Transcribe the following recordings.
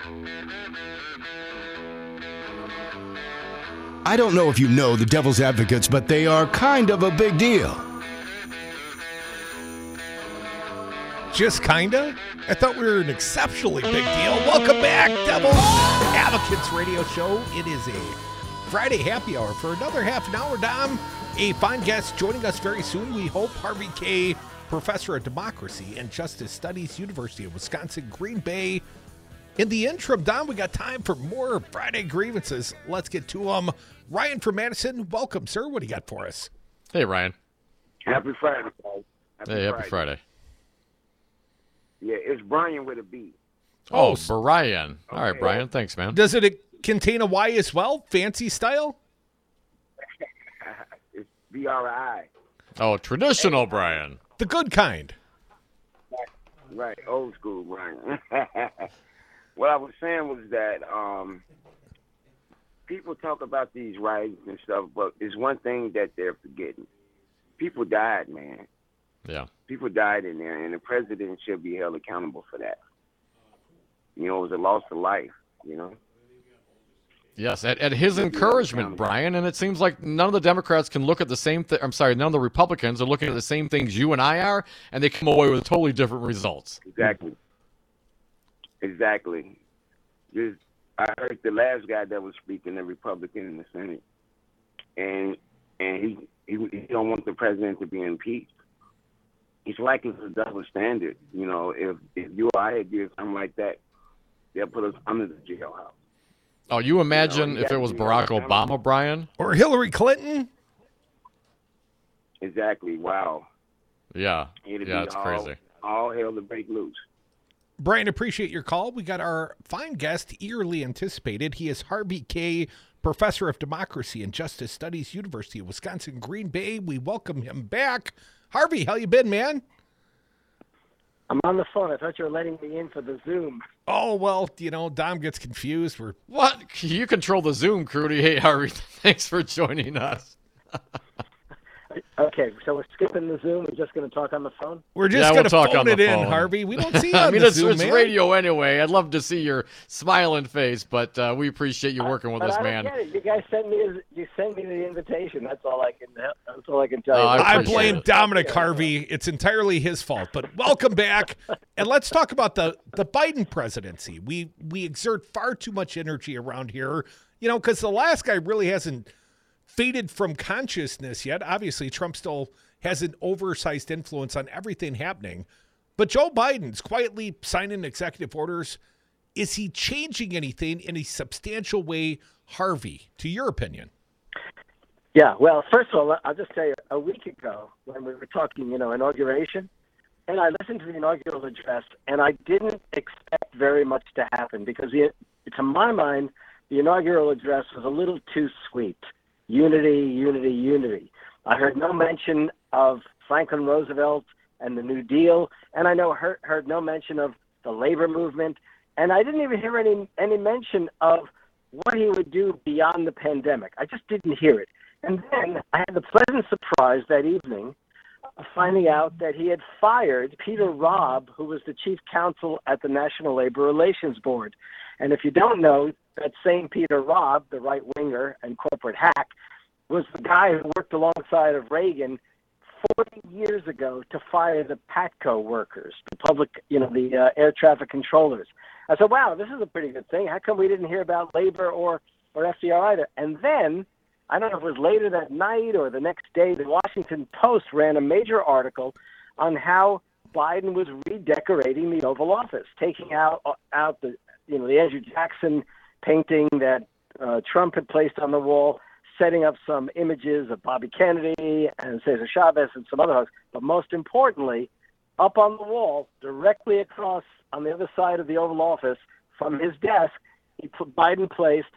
I don't know if you know the Devil's Advocates, but they are kind of a big deal. Just kinda? I thought we were an exceptionally big deal. Welcome back, Devil's Advocates Radio Show. It is a Friday happy hour for another half an hour, Dom. A fine guest joining us very soon, we hope. Harvey Kaye, Professor of Democracy and Justice Studies, University of Wisconsin, Green Bay. In the interim, Dom, we got time for more Friday grievances. Let's get to them. Ryan from Madison, welcome, sir. What do you got for us? Hey, Ryan. Happy Friday, guys. Happy Friday. Yeah, it's Brian with a B. Oh, Brian. All right, Okay. Brian. Thanks, man. Does it contain a Y as well? Fancy style? It's B-R-I. Oh, traditional Brian. The good kind. Right, old school Brian. What I was saying was that people talk about these riots and stuff, but there's one thing that they're forgetting. People died, man. Yeah. People died in there, and the president should be held accountable for that. You know, it was a loss of life, you know? Yes, at his encouragement, Brian, and it seems like none of the Democrats can look at the same thing. I'm sorry, none of the Republicans are looking at the same things you and I are, and they come away with totally different results. Exactly. Just, I heard the last guy that was speaking, the Republican in the Senate, and he don't want the president to be impeached. It's like it's a double standard. You know, if you or I had did something like that, they'll put us under the jailhouse. Oh, you imagine if it was Barack Obama, Brian? Or Hillary Clinton? Exactly. Wow. Yeah. It'd Yeah, be it's crazy. All hell to break loose. Brian, appreciate your call. We got our fine guest, eagerly anticipated. He is Harvey Kaye, Professor of Democracy and Justice Studies, University of Wisconsin, Green Bay. We welcome him back. Harvey, how you been, man? I'm on the phone. I thought you were letting me in for the Zoom. Oh, well, you know, Dom gets confused. What? You control the Zoom, Crudy. Hey, Harvey, thanks for joining us. Okay, so we're skipping the Zoom. We're just going to talk on the phone? We're just going to talk phone on the it in, phone. Harvey. We don't see you on I mean, the it's Zoom, man. radio anyway. I'd love to see your smiling face, but we appreciate you working with but us, I man. don't get it. You guys sent me the invitation. That's all I can tell you. I I appreciate blame it. Dominic Harvey. It's entirely his fault. But welcome back. And let's talk about the Biden presidency. We exert far too much energy around here, you know, because the last guy really hasn't faded from consciousness yet. Obviously, Trump still has an oversized influence on everything happening. But Joe Biden's quietly signing executive orders. Is he changing anything in a substantial way, Harvey, to your opinion? Yeah, well, first of all, I'll just tell you, a week ago when we were talking, inauguration, and I listened to the inaugural address, and I didn't expect very much to happen because, to my mind, the inaugural address was a little too sweet. Unity, unity, unity. I heard no mention of Franklin Roosevelt and the New Deal, and I heard no mention of the labor movement, and I didn't even hear any mention of what he would do beyond the pandemic. I just didn't hear it. And then I had the pleasant surprise that evening of finding out that he had fired Peter Robb, who was the chief counsel at the National Labor Relations Board. And if you don't know, that same Peter Robb, the right-winger and corporate hack, was the guy who worked alongside of Reagan 40 years ago to fire the PATCO workers, the public, the air traffic controllers. I said, wow, this is a pretty good thing. How come we didn't hear about labor or FDR either? And then, I don't know if it was later that night or the next day, the Washington Post ran a major article on how Biden was redecorating the Oval Office, taking out the Andrew Jackson painting that Trump had placed on the wall, setting up some images of Bobby Kennedy and Cesar Chavez and some other folks. But most importantly, up on the wall, directly across on the other side of the Oval Office from his desk, Biden placed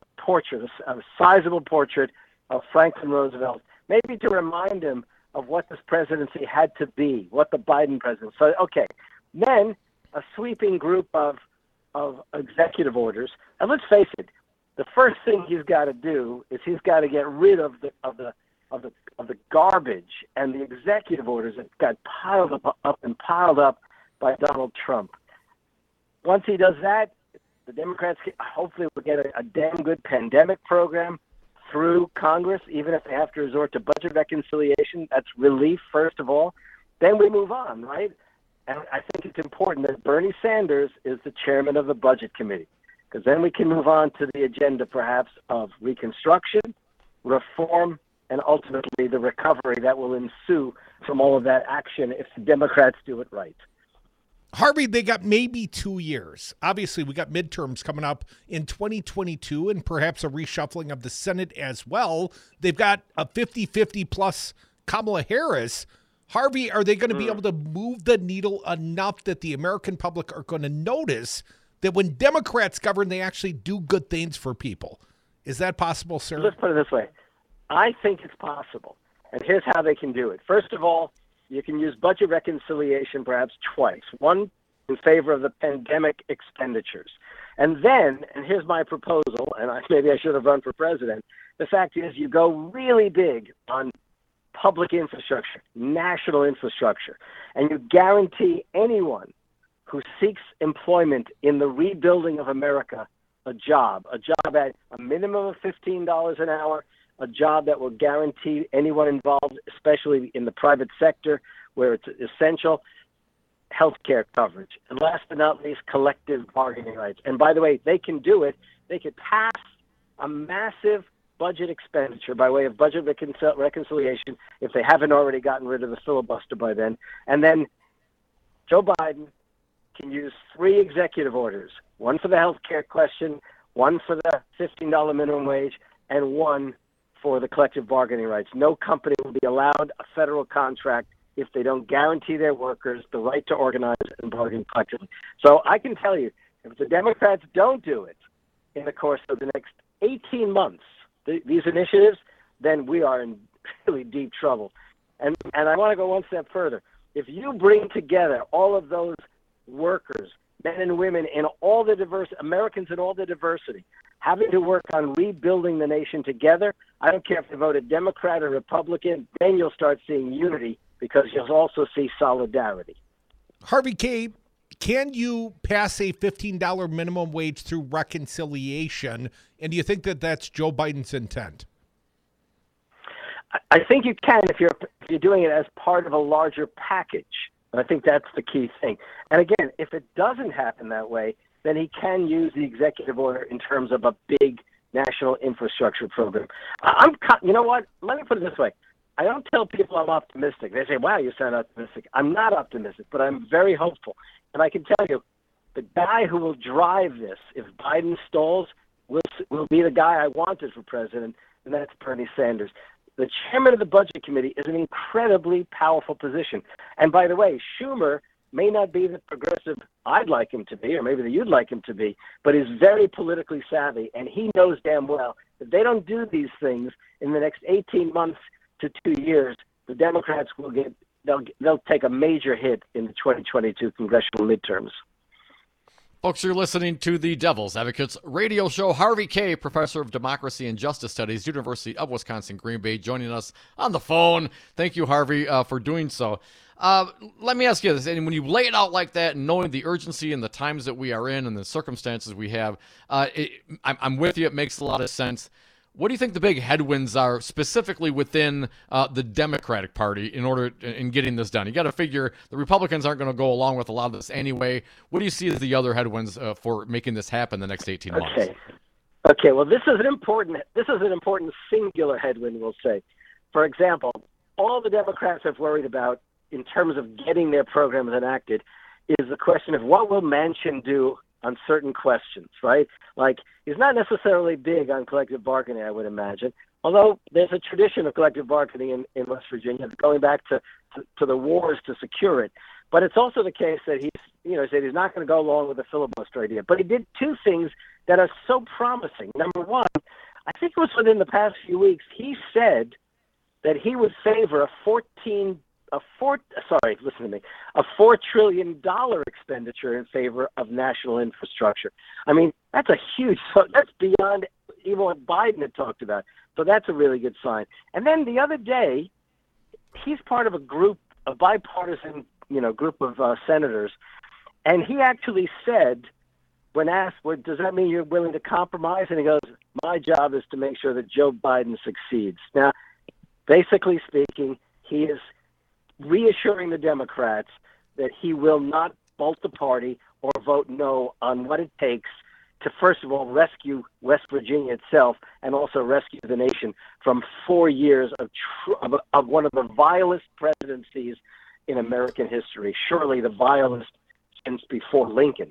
a sizable portrait of Franklin Roosevelt, maybe to remind him of what this presidency had to be, what the Biden presidency. So, okay, then a sweeping group of executive orders. And let's face it, the first thing he's got to do is he's got to get rid of the garbage and the executive orders that got piled up by Donald Trump. Once he does that, The Democrats hopefully will get a damn good pandemic program through Congress, even if they have to resort to budget reconciliation. That's relief, first of all. Then we move on, right? And I think it's important that Bernie Sanders is the chairman of the Budget Committee, because then we can move on to the agenda, perhaps, of reconstruction, reform, and ultimately the recovery that will ensue from all of that action if the Democrats do it right. Harvey, they got maybe 2 years. Obviously, we got midterms coming up in 2022 and perhaps a reshuffling of the Senate as well. They've got a 50-50 plus Kamala Harris. Harvey, are they going to be able to move the needle enough that the American public are going to notice that when Democrats govern, they actually do good things for people? Is that possible, sir? Let's put it this way. I think it's possible. And here's how they can do it. First of all, you can use budget reconciliation perhaps twice. One in favor of the pandemic expenditures. And then, and here's my proposal, and maybe I should have run for president, the fact is you go really big on public infrastructure, national infrastructure, and you guarantee anyone who seeks employment in the rebuilding of America a job at a minimum of $15 an hour, a job that will guarantee anyone involved, especially in the private sector where it's essential, health care coverage. And last but not least, collective bargaining rights. And by the way, they can do it. They could pass a massive budget expenditure by way of budget reconciliation if they haven't already gotten rid of the filibuster by then. And then Joe Biden can use 3 executive orders, one for the health care question, one for the $15 minimum wage, and one for the collective bargaining rights. No company will be allowed a federal contract if they don't guarantee their workers the right to organize and bargain collectively. So I can tell you, if the Democrats don't do it in the course of the next 18 months, these initiatives, then we are in really deep trouble. And I want to go one step further. If you bring together all of those workers, men and women in all the diverse Americans in all the diversity, having to work on rebuilding the nation together, I don't care if they voted Democrat or Republican, then you'll start seeing unity because you'll also see solidarity. Harvey K., can you pass a $15 minimum wage through reconciliation? And do you think that that's Joe Biden's intent? I think you can if you're doing it as part of a larger package. I think that's the key thing. And again, if it doesn't happen that way, then he can use the executive order in terms of a big national infrastructure program. You know what? Let me put it this way. I don't tell people I'm optimistic. They say, wow, you sound optimistic. I'm not optimistic, but I'm very hopeful. And I can tell you, the guy who will drive this, if Biden stalls, will be the guy I wanted for president, and that's Bernie Sanders. The chairman of the Budget Committee is an incredibly powerful position. And by the way, Schumer may not be the progressive I'd like him to be, or maybe that you'd like him to be, but he's very politically savvy, and he knows damn well that they don't do these things in the next 18 months to 2 years, the Democrats they'll take a major hit in the 2022 congressional midterms. Folks, you're listening to the Devil's Advocates radio show. Harvey K., professor of democracy and justice studies, University of Wisconsin, Green Bay, joining us on the phone. Thank you, Harvey, for doing so. Let me ask you this, and when you lay it out like that, and knowing the urgency and the times that we are in and the circumstances we have, I'm with you. It makes a lot of sense. What do you think the big headwinds are specifically within the Democratic Party in getting this done? You got to figure the Republicans aren't going to go along with a lot of this anyway. What do you see as the other headwinds for making this happen the next 18 months? Okay. Well, this is an important singular headwind, we'll say. For example, all the Democrats have worried about in terms of getting their programs enacted is the question of what will Manchin do on certain questions, right? Like, he's not necessarily big on collective bargaining, I would imagine, although there's a tradition of collective bargaining in West Virginia going back to the wars to secure it. But it's also the case that said he's not going to go along with the filibuster idea. But he did 2 things that are so promising. Number one, I think it was within the past few weeks, he said that he would favor a $4 trillion expenditure in favor of national infrastructure. I mean, that's that's beyond even what Biden had talked about. So that's a really good sign. And then the other day, he's part of a bipartisan, group of senators, and he actually said, when asked, well, does that mean you're willing to compromise? And he goes, my job is to make sure that Joe Biden succeeds. Now, basically speaking, he is reassuring the Democrats that he will not bolt the party or vote no on what it takes to, first of all, rescue West Virginia itself and also rescue the nation from 4 years of one of the vilest presidencies in American history, surely the vilest since before Lincoln.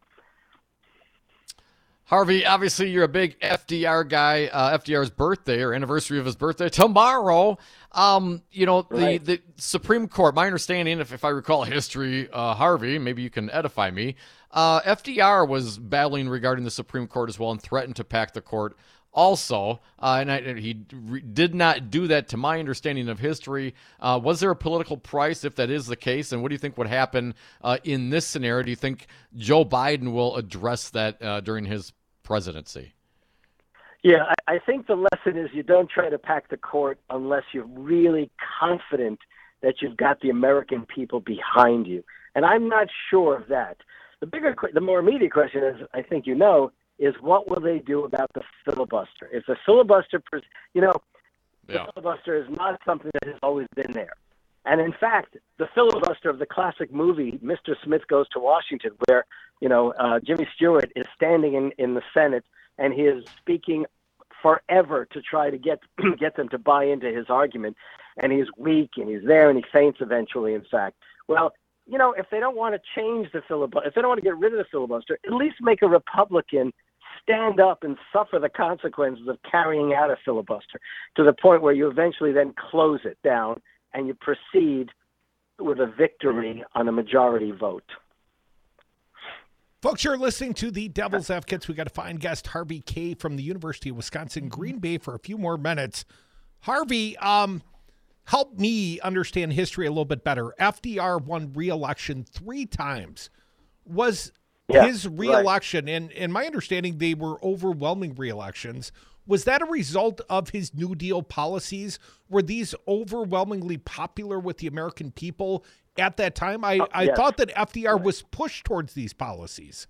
Harvey, obviously you're a big FDR guy. FDR's birthday or anniversary of his birthday tomorrow. Right. The Supreme Court, my understanding, if I recall history, Harvey, maybe you can edify me. FDR was battling regarding the Supreme Court as well and threatened to pack the court also. He did not do that to my understanding of history. Was there a political price if that is the case? And what do you think would happen in this scenario? Do you think Joe Biden will address that during his presidency? Yeah, I think the lesson is you don't try to pack the court unless you're really confident that you've got the American people behind you. And I'm not sure of that. The more immediate question is, I think is what will they do about the filibuster? If the filibuster, the filibuster is not something that has always been there. And in fact, the filibuster of the classic movie, Mr. Smith Goes to Washington, where, Jimmy Stewart is standing in the Senate and he is speaking forever to try to get them to buy into his argument. And he's weak and he's there and he faints eventually, in fact. Well, if they don't want to change the filibuster, if they don't want to get rid of the filibuster, at least make a Republican stand up and suffer the consequences of carrying out a filibuster to the point where you eventually then close it down and you proceed with a victory on a majority vote. Folks, you're listening to the Devil's Advocates. We got a fine guest, Harvey Kaye from the University of Wisconsin, Green Bay, for a few more minutes. Harvey, help me understand history a little bit better. FDR won re-election 3 times. Was his re-election, and in my understanding, they were overwhelming re-elections. Was that a result of his New Deal policies? Were these overwhelmingly popular with the American people at that time? I thought that FDR was pushed towards these policies.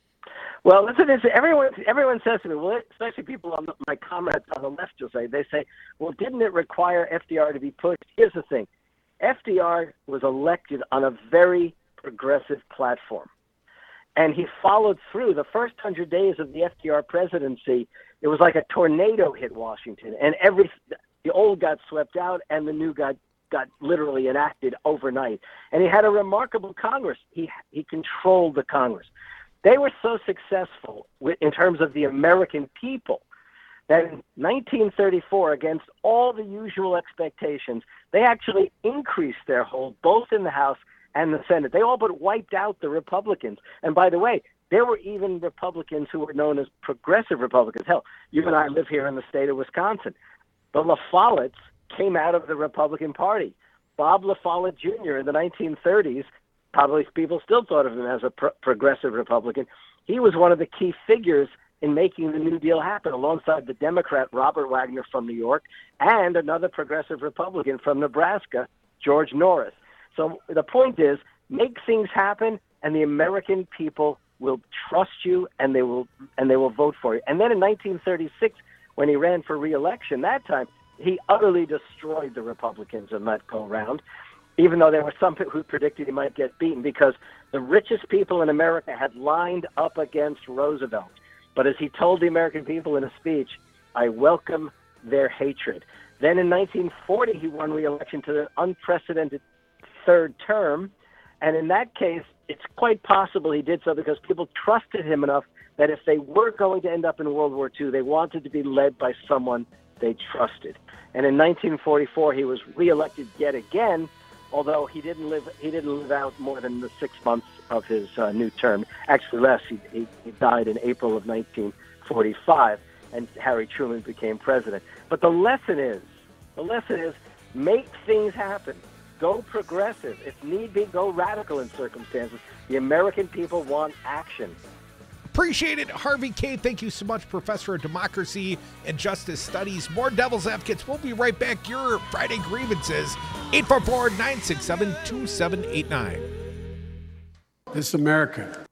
Well, listen, everyone says to me, well, especially people on my comments on the left, they say, well, didn't it require FDR to be pushed? Here's the thing. FDR was elected on a very progressive platform. And he followed through. The first 100 days of the FDR presidency, it was like a tornado hit Washington. And the old got swept out and the new got literally enacted overnight. And he had a remarkable Congress. He controlled the Congress. They were so successful in terms of the American people that in 1934, against all the usual expectations, they actually increased their hold both in the House and the Senate. They all but wiped out the Republicans. And by the way, there were even Republicans who were known as progressive Republicans. Hell, you and I live here in the state of Wisconsin. The La Follettes came out of the Republican Party. Bob La Follette Jr. in the 1930s, probably people still thought of him as a progressive Republican. He was one of the key figures in making the New Deal happen, alongside the Democrat Robert Wagner from New York and another progressive Republican from Nebraska, George Norris. So the point is, make things happen, and the American people will trust you, and they will vote for you. And then in 1936, when he ran for re-election, that time he utterly destroyed the Republicans in that go-round, even though there were some who predicted he might get beaten, because the richest people in America had lined up against Roosevelt. But as he told the American people in a speech, I welcome their hatred. Then in 1940, he won re-election to the unprecedented third term. And in that case, it's quite possible he did so because people trusted him enough that if they were going to end up in World War II, they wanted to be led by someone they trusted. And in 1944, he was reelected yet again, although he didn't live out more than the 6 months of his new term. Actually, less. He died in April of 1945, and Harry Truman became president. But the lesson is, make things happen. Go progressive. If need be, go radical in circumstances. The American people want action. Appreciate it, Harvey Kaye. Thank you so much, Professor of Democracy and Justice Studies. More Devil's Advocates. We'll be right back. Your Friday grievances, 844-967-2789. This America